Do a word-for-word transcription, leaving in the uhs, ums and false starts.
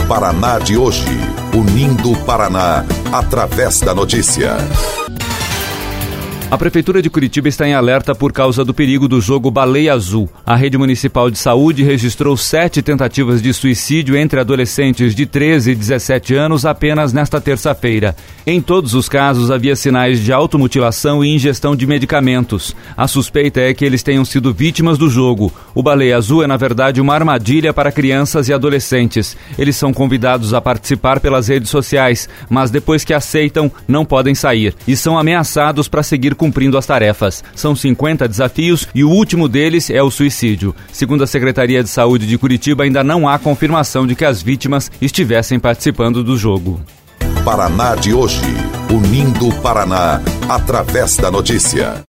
Paraná de hoje, unindo o Paraná através da notícia. A Prefeitura de Curitiba está em alerta por causa do perigo do jogo Baleia Azul. A Rede Municipal de Saúde registrou sete tentativas de suicídio entre adolescentes de treze e dezessete anos apenas nesta terça-feira. Em todos os casos, havia sinais de automutilação e ingestão de medicamentos. A suspeita é que eles tenham sido vítimas do jogo. O Baleia Azul é, na verdade, uma armadilha para crianças e adolescentes. Eles são convidados a participar pelas redes sociais, mas depois que aceitam, não podem sair e são ameaçados para seguir cumprindo as tarefas. São cinquenta desafios e o último deles é o suicídio. Segundo a Secretaria de Saúde de Curitiba, ainda não há confirmação de que as vítimas estivessem participando do jogo. Paraná de hoje, unindo o Paraná através da notícia.